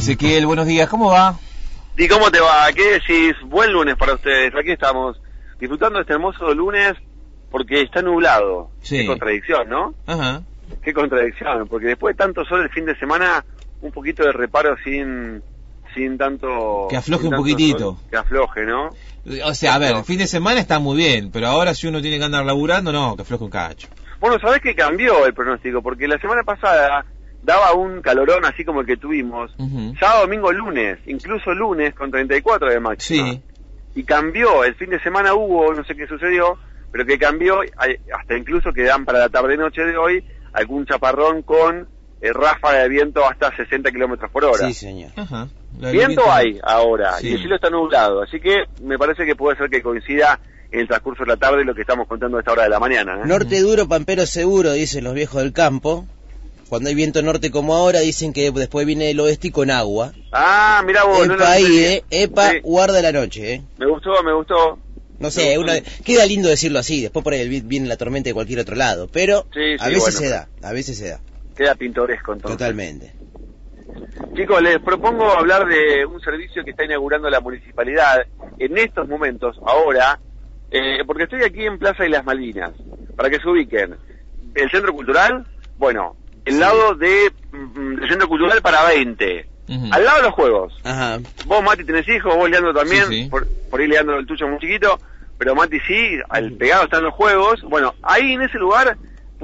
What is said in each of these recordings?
Ezequiel, buenos días, ¿cómo va? ¿Y cómo te va? ¿Qué decís? Buen lunes para ustedes. Aquí estamos disfrutando de este hermoso lunes porque está nublado. Sí. Qué contradicción, ¿no? Ajá. Qué contradicción, porque después de tanto sol el fin de semana, un poquito de reparo sin tanto... Que afloje sin un tanto poquitito. sol, que afloje, ¿no? O sea, a ver, el fin de semana está muy bien, pero ahora si uno tiene que andar laburando, no, que afloje un cacho. Bueno, ¿sabés que cambió el pronóstico? Porque la semana pasada daba un calorón así como el que tuvimos, sábado, domingo, lunes, incluso lunes con 34 de máxima. Sí. Y cambió, el fin de semana hubo, no sé qué sucedió, pero que cambió, hasta incluso que dan para la tarde-noche de hoy, algún chaparrón con ráfaga de viento hasta 60 kilómetros por hora. Sí, señor. Ajá. Viento hay ahora, Sí. y el cielo está nublado, así que me parece que puede ser que coincida en el transcurso de la tarde lo que estamos contando a esta hora de la mañana. Norte duro, pampero seguro, dicen los viejos del campo. Cuando hay viento norte como ahora, dicen que después viene el oeste y con agua. Ah, mirá vos. Epa ahí, Epa, Sí. guarda la noche, Me gustó. No sé, queda lindo decirlo así, después por ahí viene la tormenta de cualquier otro lado, pero Sí, a veces bueno. a veces se da. Queda pintoresco entonces. Totalmente. Chicos, les propongo hablar de un servicio que está inaugurando la municipalidad en estos momentos, ahora, porque estoy aquí en Plaza de las Malvinas, para que se ubiquen. El Centro Cultural, bueno, el lado del Centro Cultural para 20, al lado de los juegos. Ajá. Vos, Mati, tenés hijos, vos, Leandro, también, Sí. por ahí Leandro el tuyo muy chiquito, pero Mati sí, al pegado están los juegos. Bueno, ahí en ese lugar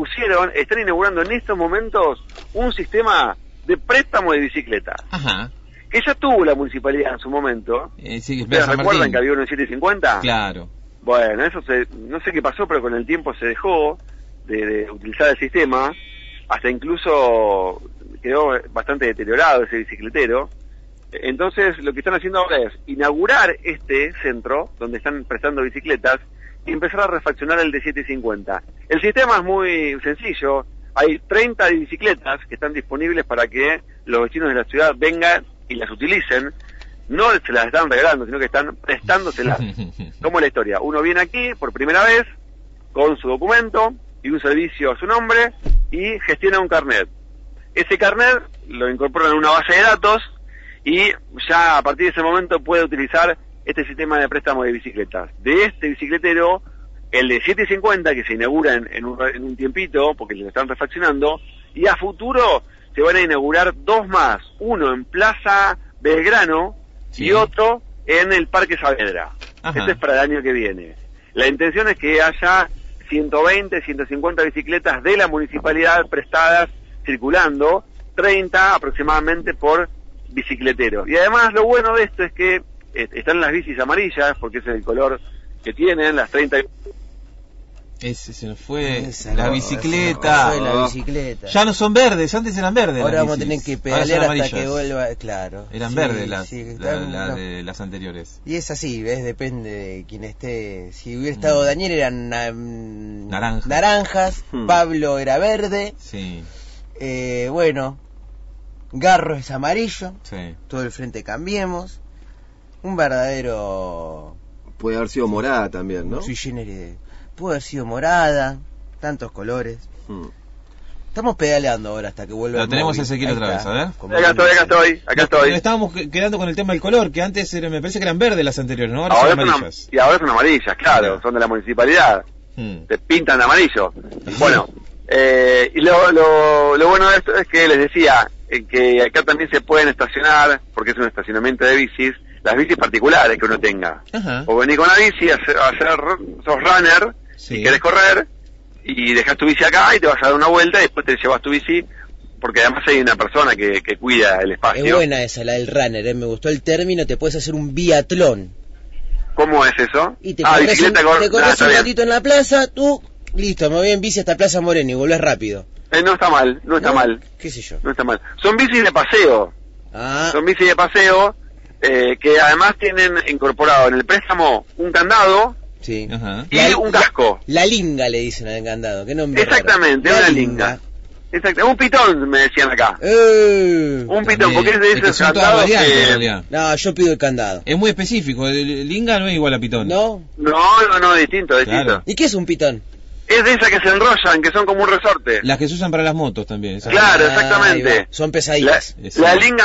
están inaugurando en estos momentos un sistema de préstamo de bicicleta, Ajá. que ya tuvo la municipalidad en su momento. Sí, ¿Ustedes San recuerdan Martín. que había uno en 750? Claro. Bueno, no sé qué pasó, pero con el tiempo se dejó de utilizar el sistema, hasta incluso quedó bastante deteriorado ese bicicletero. Entonces lo que están haciendo ahora es inaugurar este centro donde están prestando bicicletas y empezar a refaccionar el de 750. El sistema es muy sencillo, hay 30 bicicletas que están disponibles para que los vecinos de la ciudad vengan y las utilicen. No se las están regalando, sino que están prestándoselas. Como la historia, uno viene aquí por primera vez con su documento y un servicio a su nombre y gestiona un carnet. Ese carnet lo incorporan en una base de datos y ya a partir de ese momento puede utilizar este sistema de préstamo de bicicletas. De este bicicletero, el de 750, que se inaugura en un tiempito, porque lo están refaccionando, y a futuro se van a inaugurar dos más, uno en Plaza Belgrano, Sí. y otro en el Parque Saavedra. Ajá. Este es para el año que viene. La intención es que haya 120, 150 bicicletas de la municipalidad prestadas, circulando, 30 aproximadamente por bicicletero. Y además lo bueno de esto es que están las bicis amarillas, porque ese es el color que tienen, las 30... Ese se nos fue Esa la no, bicicleta. esa no fue la bicicleta. Ya no son verdes, antes eran verdes. Ahora las vamos a bicis. tener que Ahora son pedalear hasta amarillas. que vuelva, claro. Eran Sí, verdes las, sí, de las anteriores. Y es así, ¿ves? Depende de quién esté. Si hubiera estado Daniel eran naranjas, Pablo era verde, Sí, bueno, Garro es amarillo, sí. todo el frente Cambiemos, un verdadero Puede haber sido morada también, ¿no? sui generis. Pudo haber sido morada, tantos colores. Estamos pedaleando ahora hasta que vuelva. Lo el tenemos móvil. a Ezequiel Ahí otra está. vez, a ver. Como Acá estoy. Nos estábamos quedando con el tema del color, que antes me parece que eran verdes las anteriores, ¿no? Ahora Ahora son son amarillas. y ahora son amarillas, claro, Claro. son de la municipalidad. Te pintan de amarillo. Bueno, y lo bueno de esto es que les decía que acá también se pueden estacionar, porque es un estacionamiento de bicis, las bicis particulares que uno tenga. Ajá. O venís con la bici, sos runner, Sí. y querés correr, y dejás tu bici acá y te vas a dar una vuelta y después te llevas tu bici, porque además hay una persona que cuida el espacio. Es buena esa, la del runner, me gustó el término, te puedes hacer un biatlón. ¿Cómo es eso? Y te corres bicicleta te corres está un bien. ratito en la plaza, tú, listo, me voy en bici hasta Plaza Moreno y volvés rápido. No está mal, no está mal. ¿Qué sé yo? No está mal. Son bicis de paseo. Ah, Son bicis de paseo que además tienen incorporado en el préstamo un candado sí. Ajá. y un casco. La linga le dicen al candado, qué nombre Exactamente, raro. una linga. Exacto, un pitón me decían acá. Un pitón, También. porque es de Es que esos son todas candados variantes, en que... realidad. No, yo pido el candado. Es muy específico, el linga no es igual a pitón. ¿No? No, distinto. Claro. ¿Y qué es un pitón? Es de esas que se enrollan, que son como un resorte. Las que se usan para las motos también. Esas. Claro, exactamente. Son pesaditas. La linga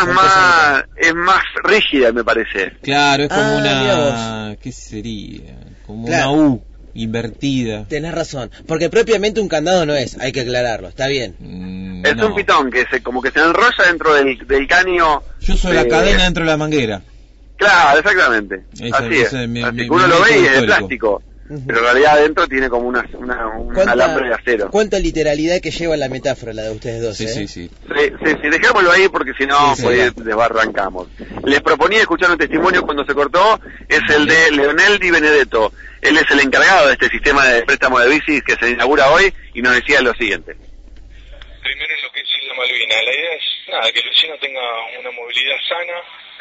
es más rígida, me parece. Claro, es como mira una... ¿Qué sería? Como Claro. una U invertida. Tenés razón. Porque propiamente un candado no es, hay que aclararlo, está bien. Es No. un pitón que como que se enrolla dentro del caño. Yo uso la cadena dentro de la manguera. Claro, exactamente. Esa- Así es. ese es mi- Así mi- que uno mi lo ve y es de histórico. plástico. Pero en realidad adentro tiene como un alambre de acero. ¿Cuánta literalidad que lleva la metáfora, la de ustedes dos? Sí, ¿eh? sí. Sí, dejémoslo ahí porque si no, Sí, pues desbarrancamos. Les proponía escuchar un testimonio cuando se cortó, es el de Leonel Di Benedetto. Él es el encargado de este sistema de préstamo de bicis que se inaugura hoy y nos decía lo siguiente. Primero en lo que es Isla Malvina, la idea es que el vecino tenga una movilidad sana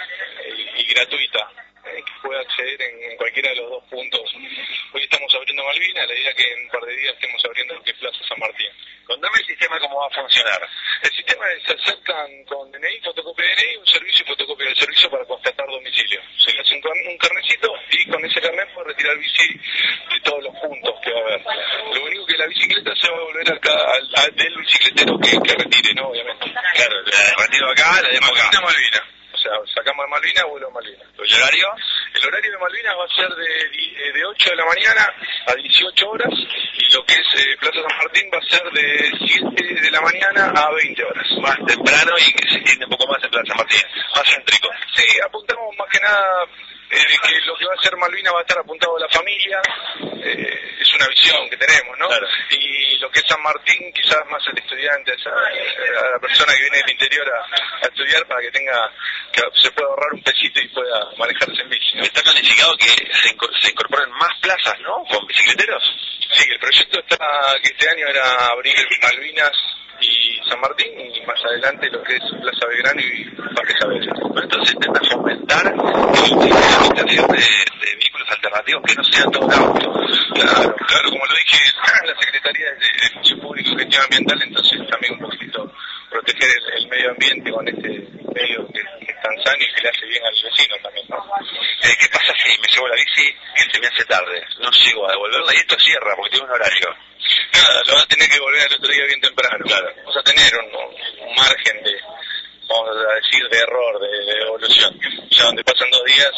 y gratuita, que pueda acceder en cualquiera de los dos puntos. Hoy estamos abriendo Malvina, la idea es que en un par de días estemos abriendo lo que es Plaza San Martín. Contame el sistema cómo va a funcionar. El sistema es, se acercan con DNI, fotocopia de DNI, un servicio y fotocopia del servicio para constatar domicilio. Se le hace un carnecito y con ese carnet puede retirar bici de todos los puntos que va a haber. Lo único que la bicicleta se va a volver del bicicletero que retire, ¿no? Obviamente. Claro, retiro acá, la de Malvina. O sea, sacamos de Malvinas, vuelvo a Malvinas. ¿El horario? El horario de Malvinas va a ser de 8 de la mañana a 18 horas y lo que es Plaza San Martín va a ser de 7 de la mañana a 20 horas. Más temprano y que se entiende un poco más en Plaza San Martín. Más céntrico. Sí, apuntamos más que nada que lo que va a ser Malvinas va a estar apuntado a la familia. Es una visión que tenemos, ¿no? Claro. Y lo que es San Martín quizás más al estudiante, a la persona que viene del interior a estudiar para que se pueda ahorrar un pesito y pueda manejarse en bici, ¿no? Está calificado que se incorporen más plazas, ¿no? Con bicicleteros. Sí, el proyecto que este año era abrir Malvinas y San Martín y más adelante lo que es Plaza Belgrano y Parque Saavedra. Pero entonces intenta fomentar la utilización de vehículos alternativos que no sean todo auto. Claro, como lo dije, la Secretaría de Función Pública y Gestión Ambiental, entonces también un poquito proteger el medio ambiente con este medio que es tan sano y que le hace bien al vecino también, ¿no? ¿Qué pasa si me llevo la bici y se me hace tarde? No llego a devolverla y esto cierra porque tiene un horario. Nada, lo vas a tener que volver al otro día bien temprano. Claro. Vamos a tener un margen de, vamos a decir, de error, de evolución. Ya donde pasan 2 días,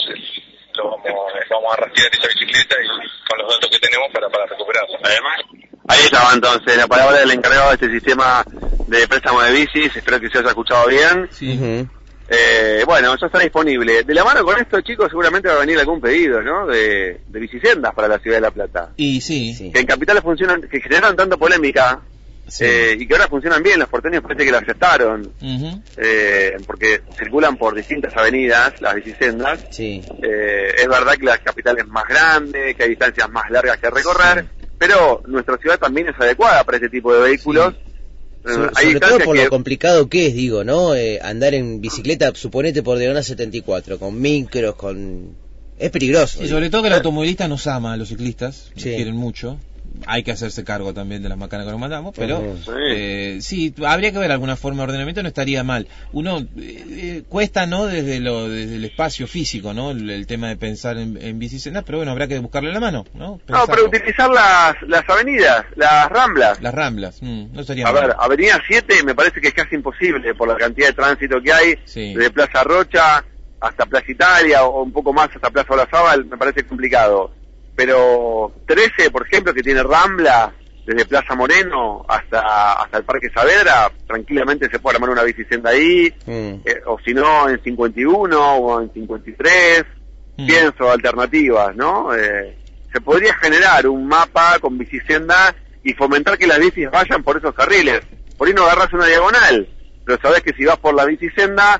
vamos a rastrear esa bicicleta y con los datos que tenemos para recuperarla. Además, Ahí estaba entonces la palabra del encargado de este sistema de préstamo de bicis, espero que se haya escuchado bien. Sí. Bueno, ya está disponible. De la mano con esto, chicos, seguramente va a venir algún pedido, ¿no? De bicisendas para la ciudad de La Plata. Y sí. Que en capitales funcionan, que generaron tanta polémica, Sí. y que ahora funcionan bien, los porteños parece que la aceptaron, Ujú. porque circulan por distintas avenidas, las bicisendas. Sí. Es verdad que la capital es más grande, que hay distancias más largas que recorrer, pero nuestra ciudad también es adecuada para este tipo de vehículos. Hay Sobre todo distancias por que... lo complicado que es, digo, ¿no? Andar en bicicleta, suponete por Diagonal 74, con micros, es peligroso. Y sobre todo que el automovilista nos ama a los ciclistas, nos Sí. quieren mucho. Hay que hacerse cargo también de las macanas que nos mandamos, pero Ujú. sí, habría que ver alguna forma de ordenamiento, no estaría mal. Uno cuesta, ¿no? Desde el espacio físico, ¿no? El tema de pensar en bicisendas, pero bueno, habrá que buscarle la mano, ¿no? No, Pensarlo. pero utilizar las avenidas, las ramblas. Las ramblas, no estaría A mal. ver, Avenida 7 me parece que es casi imposible por la cantidad de tránsito que hay, Sí. desde Plaza Rocha hasta Plaza Italia o un poco más hasta Plaza Olazábal, me parece complicado. Pero 13, por ejemplo, que tiene rambla desde Plaza Moreno hasta el Parque Saavedra, tranquilamente se puede armar una bicisenda ahí, o si no en 51 o en 53, pienso alternativas, ¿no? Se podría generar un mapa con bicisenda y fomentar que las bicis vayan por esos carriles. Por ahí no agarras una diagonal, pero sabés que si vas por la bicisenda,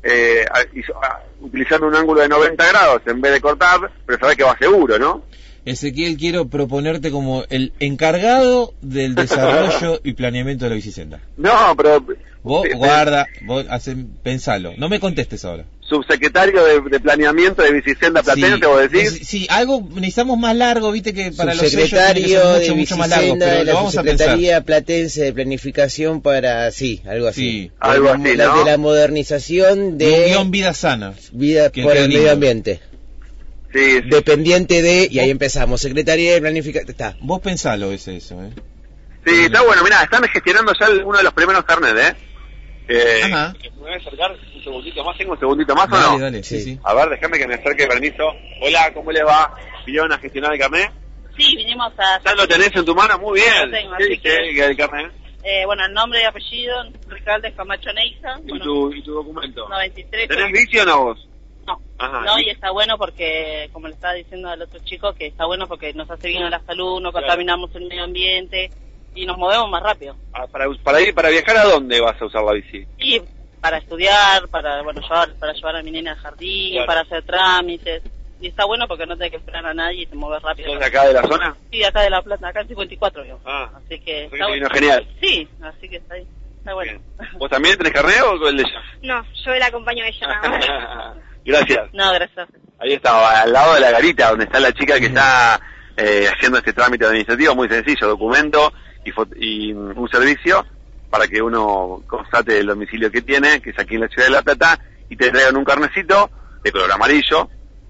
utilizando un ángulo de 90 grados en vez de cortar, pero sabés que va seguro, ¿no? Ezequiel, quiero proponerte como el encargado del desarrollo y planeamiento de la bicisenda. No, pero... Vos pensalo, no me contestes ahora. Subsecretario de planeamiento de bicisenda platense, vos decís. Sí, algo necesitamos más largo, viste que para los sellos tiene que Subsecretario ser de mucho más largo, Bicisenda pero de lo la vamos a pensar. Subsecretaría Platense de Planificación para, algo así. Sí. Algo así, ¿no? De la modernización Un de guión vida sana. vida Que por quede el lindo. medio ambiente. Sí, sí. dependiente de, y ahí empezamos, Secretaría de Planificación, está. Vos pensalo eso, ¿eh? Sí, está bueno, mirá, están gestionando ya uno de los primeros carnets, Ajá. ¿Me voy a acercar un segundito más? ¿Tengo un segundito más o Dale, no? dale, sí, Sí. sí. A ver, déjame que me acerque, permiso. Hola, ¿cómo les va? ¿Vinieron a gestionar el carnet? Sí, vinimos a... ¿Ya lo tenés en tu mano? Muy bien. Lo tengo, ¿Qué así dice el carnet? bueno, el nombre y apellido, Ricardo Camacho Neiza. ¿Y Bueno, tu documento? 93. ¿Tenés vicio o no vos? No, Ajá. no, y está bueno porque, como le estaba diciendo al otro chico, que está bueno porque nos hace bien a la salud, no Claro. contaminamos el medio ambiente y nos movemos más rápido. Ah, para viajar, ¿a dónde vas a usar la bici? Y para estudiar, para llevar a mi nena al jardín, Claro. para hacer trámites. Y está bueno porque no tenés que esperar a nadie y te mueves rápido. ¿Sos de acá de la zona? Sí, acá de La Plata, acá en 54, digamos. Ah. Así que... Así que te vino genial. Sí, así que está ahí. Está bueno. Bien. ¿Vos también tenés carnet o con el de ella? No, yo la acompaño a ella nada más. Gracias. No, gracias. Ahí estaba, al lado de la garita, donde está la chica que está haciendo este trámite administrativo, muy sencillo, documento y un servicio para que uno constate el domicilio que tiene, que es aquí en la ciudad de La Plata, y te traigan un carnecito de color amarillo,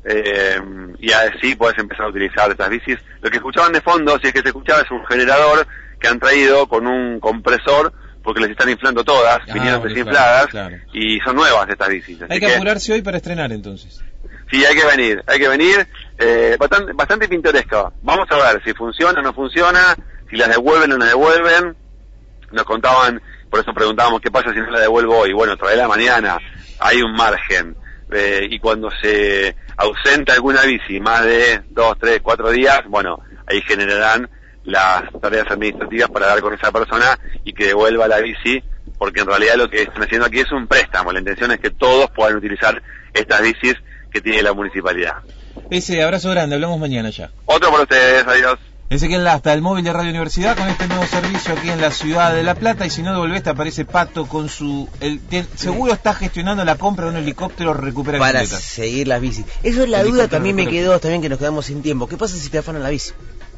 y así podés empezar a utilizar estas bicis. Lo que escuchaban de fondo, si es que se escuchaba, es un generador que han traído con un compresor, porque les están inflando todas, vinieron bueno, desinfladas, claro. y son nuevas estas bicis. Hay que apurarse hoy para estrenar entonces. Sí, hay que venir, bastante pintoresco. Vamos a ver si funciona o no funciona, si las devuelven o no devuelven. Nos contaban, por eso preguntábamos qué pasa si no la devuelvo hoy. Bueno, traerla mañana, hay un margen. Y cuando se ausenta alguna bici más de 2, 3, 4 días, bueno, ahí generarán las tareas administrativas para dar con esa persona y que devuelva la bici, porque en realidad lo que están haciendo aquí es un préstamo. La intención es que todos puedan utilizar estas bicis que tiene la municipalidad. Ese abrazo grande, hablamos mañana ya. Otro para ustedes, adiós. Ezequiel Lasta, el móvil de Radio Universidad, con este nuevo servicio aquí en la ciudad de La Plata, y si no devolvés te aparece Pato con su... seguro está gestionando la compra de un helicóptero recupera Para bicicletas. seguir las bicis. Eso es la duda que a mí me quedó también, que nos quedamos sin tiempo. ¿Qué pasa si te afanan la bici?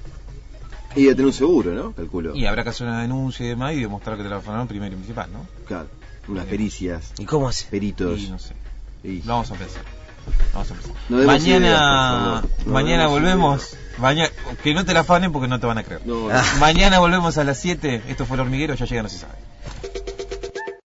Y de tener un seguro, ¿no? Calculo. Y habrá que hacer una denuncia y demás y demostrar que te la afanaron primero y principal, ¿no? Claro. Unas pericias, ¿Y cómo hace? peritos. Y no sé, Y- lo vamos a pensar. No demos Mañana, ideas, por favor. No mañana demos volvemos. Que no te la afanen porque no te van a creer. No, Mañana volvemos a las 7. Esto fue El Hormiguero, ya llega, no se sabe.